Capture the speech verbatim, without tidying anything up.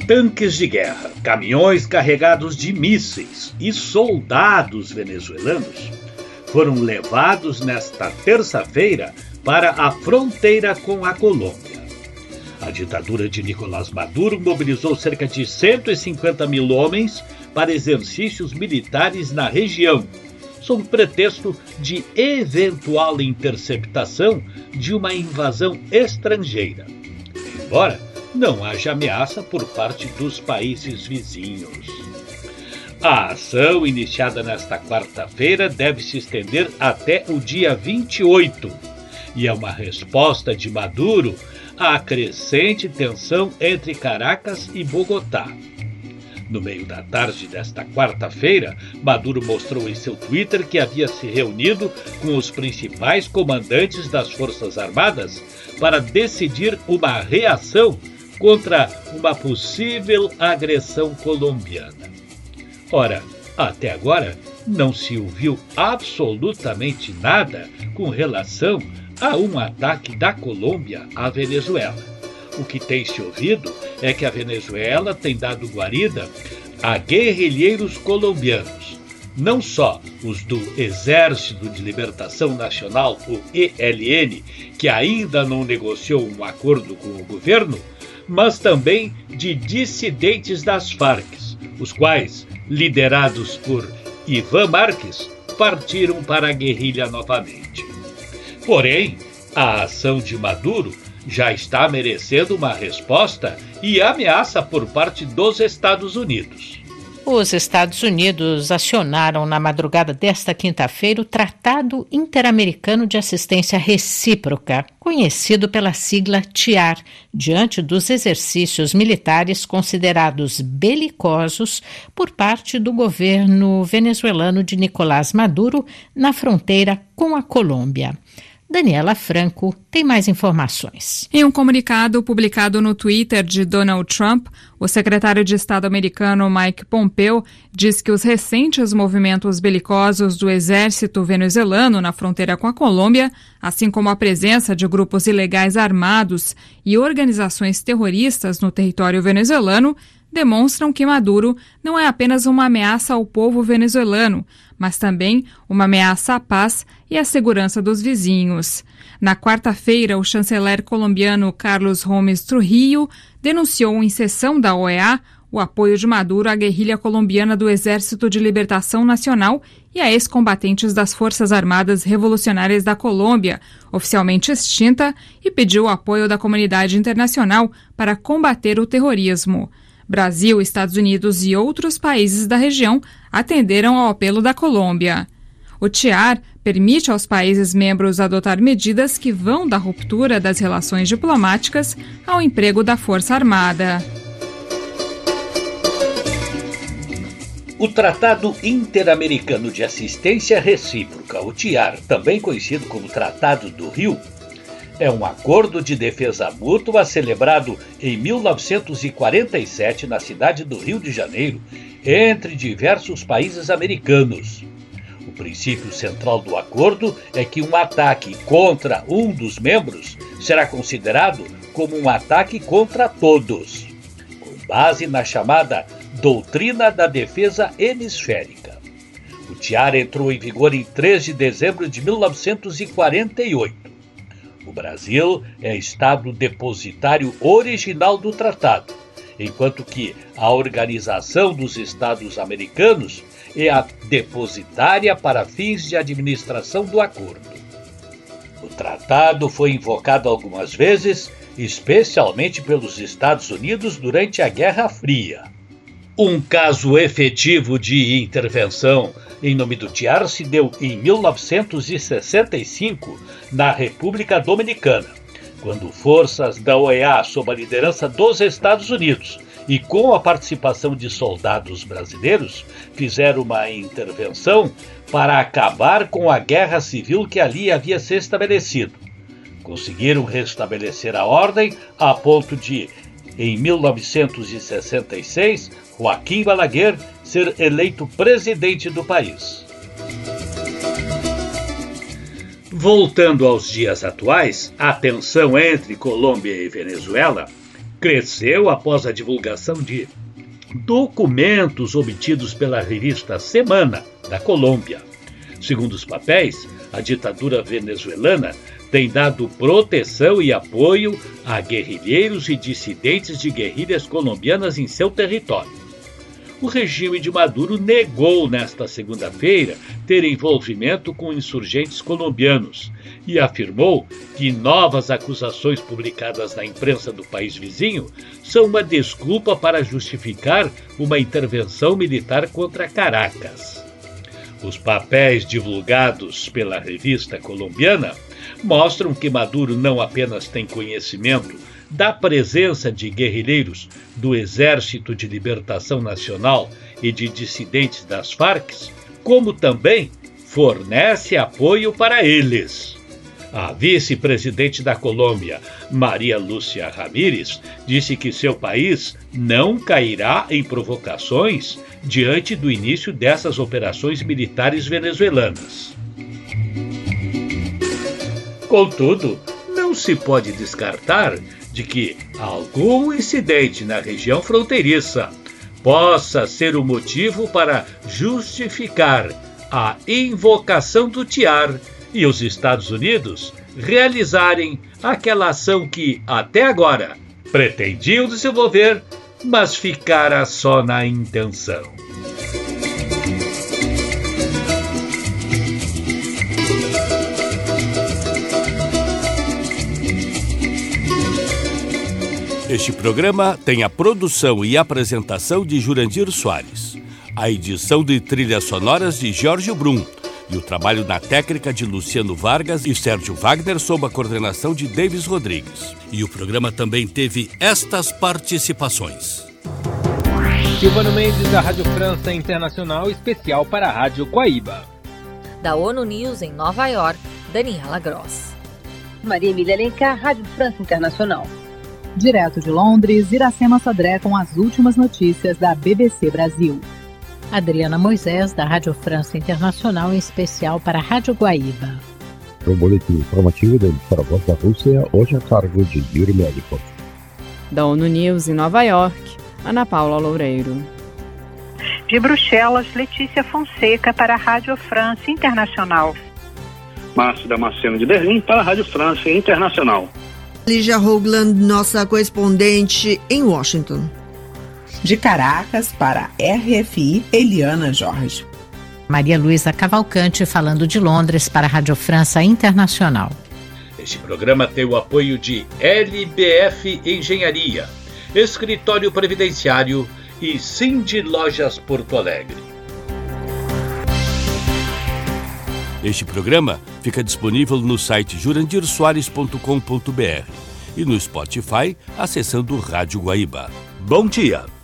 Tanques de guerra, caminhões carregados de mísseis e soldados venezuelanos foram levados nesta terça-feira para a fronteira com a Colômbia. A ditadura de Nicolás Maduro mobilizou cerca de cento e cinquenta mil homens para exercícios militares na região, sob pretexto de eventual interceptação de uma invasão estrangeira, embora não haja ameaça por parte dos países vizinhos. A ação, iniciada nesta quarta-feira, deve se estender até o dia vinte e oito e é uma resposta de Maduro à crescente tensão entre Caracas e Bogotá. No meio da tarde desta quarta-feira, Maduro mostrou em seu Twitter que havia se reunido com os principais comandantes das Forças Armadas para decidir uma reação contra uma possível agressão colombiana. Ora, até agora não se ouviu absolutamente nada com relação a um ataque da Colômbia à Venezuela. O que tem se ouvido é que a Venezuela tem dado guarida a guerrilheiros colombianos, não só os do Exército de Libertação Nacional, o E L N, que ainda não negociou um acordo com o governo, mas também de dissidentes das Farc, os quais, liderados por Iván Márquez, partiram para a guerrilha novamente. Porém, a ação de Maduro já está merecendo uma resposta e ameaça por parte dos Estados Unidos. Os Estados Unidos acionaram na madrugada desta quinta-feira o Tratado Interamericano de Assistência Recíproca, conhecido pela sigla T I A R, diante dos exercícios militares considerados belicosos por parte do governo venezuelano de Nicolás Maduro na fronteira com a Colômbia. Daniela Franco tem mais informações. Em um comunicado publicado no Twitter de Donald Trump, o secretário de Estado americano Mike Pompeo diz que os recentes movimentos belicosos do exército venezuelano na fronteira com a Colômbia, assim como a presença de grupos ilegais armados e organizações terroristas no território venezuelano, demonstram que Maduro não é apenas uma ameaça ao povo venezuelano, mas também uma ameaça à paz e à segurança dos vizinhos. Na quarta-feira, o chanceler colombiano Carlos Gómez Trujillo denunciou em sessão da O E A o apoio de Maduro à guerrilha colombiana do Exército de Libertação Nacional e a ex-combatentes das Forças Armadas Revolucionárias da Colômbia, oficialmente extinta, e pediu o apoio da comunidade internacional para combater o terrorismo. Brasil, Estados Unidos e outros países da região atenderam ao apelo da Colômbia. O T I A R permite aos países membros adotar medidas que vão da ruptura das relações diplomáticas ao emprego da Força Armada. O Tratado Interamericano de Assistência Recíproca, o T I A R, também conhecido como Tratado do Rio, é um acordo de defesa mútua celebrado em mil novecentos e quarenta e sete na cidade do Rio de Janeiro, entre diversos países americanos. O princípio central do acordo é que um ataque contra um dos membros será considerado como um ataque contra todos, com base na chamada Doutrina da Defesa Hemisférica. O T I A R entrou em vigor em três de dezembro de mil novecentos e quarenta e oito. O Brasil é estado depositário original do tratado, enquanto que a Organização dos Estados Americanos é a depositária para fins de administração do acordo. O tratado foi invocado algumas vezes, especialmente pelos Estados Unidos durante a Guerra Fria. Um caso efetivo de intervenção em nome do T I A R se deu em mil novecentos e sessenta e cinco, na República Dominicana, quando forças da O E A, sob a liderança dos Estados Unidos e com a participação de soldados brasileiros, fizeram uma intervenção para acabar com a guerra civil que ali havia se estabelecido. Conseguiram restabelecer a ordem a ponto de, em mil novecentos e sessenta e seis, Joaquim Balaguer ser eleito presidente do país. Voltando aos dias atuais, a tensão entre Colômbia e Venezuela cresceu após a divulgação de documentos obtidos pela revista Semana, da Colômbia. Segundo os papéis, a ditadura venezuelana tem dado proteção e apoio a guerrilheiros e dissidentes de guerrilhas colombianas em seu território. O regime de Maduro negou nesta segunda-feira ter envolvimento com insurgentes colombianos e afirmou que novas acusações publicadas na imprensa do país vizinho são uma desculpa para justificar uma intervenção militar contra Caracas. Os papéis divulgados pela revista colombiana mostram que Maduro não apenas tem conhecimento da presença de guerrilheiros do Exército de Libertação Nacional e de dissidentes das Farc, como também fornece apoio para eles. A vice-presidente da Colômbia, Maria Lúcia Ramírez, disse que seu país não cairá em provocações diante do início dessas operações militares venezuelanas. Contudo, não se pode descartar de que algum incidente na região fronteiriça possa ser o motivo para justificar a invocação do T I A R e os Estados Unidos realizarem aquela ação que, até agora, pretendiam desenvolver, mas ficara só na intenção. Este programa tem a produção e apresentação de Jurandir Soares, a edição de trilhas sonoras de Jorge Brum e o trabalho na técnica de Luciano Vargas e Sérgio Wagner sob a coordenação de Davis Rodrigues. E o programa também teve estas participações. Silvano Mendes, da Rádio França Internacional, especial para a Rádio Guaíba. Da ONU News em Nova York, Daniela Gross. Maria Emília Alencar, Rádio França Internacional. Direto de Londres, Iracema Sodré com as últimas notícias da B B C Brasil. Adriana Moisés, da Rádio França Internacional, em especial para a Rádio Guaíba. O boletim informativo da emissora Voz da Rússia, hoje a cargo de Yuri Medikov. Da ONU News em Nova York, Ana Paula Loureiro. De Bruxelas, Letícia Fonseca para a Rádio França Internacional. Márcio Damasceno de Berlim para a Rádio França Internacional. Lígia Hoagland, nossa correspondente em Washington. De Caracas para a R F I, Eliana Jorge. Maria Luísa Cavalcante falando de Londres para a Rádio França Internacional. Este programa tem o apoio de L B F Engenharia, Escritório Previdenciário e Cindy Lojas Porto Alegre. Este programa fica disponível no site jurandir soares ponto com ponto b r e no Spotify, acessando Rádio Guaíba. Bom dia!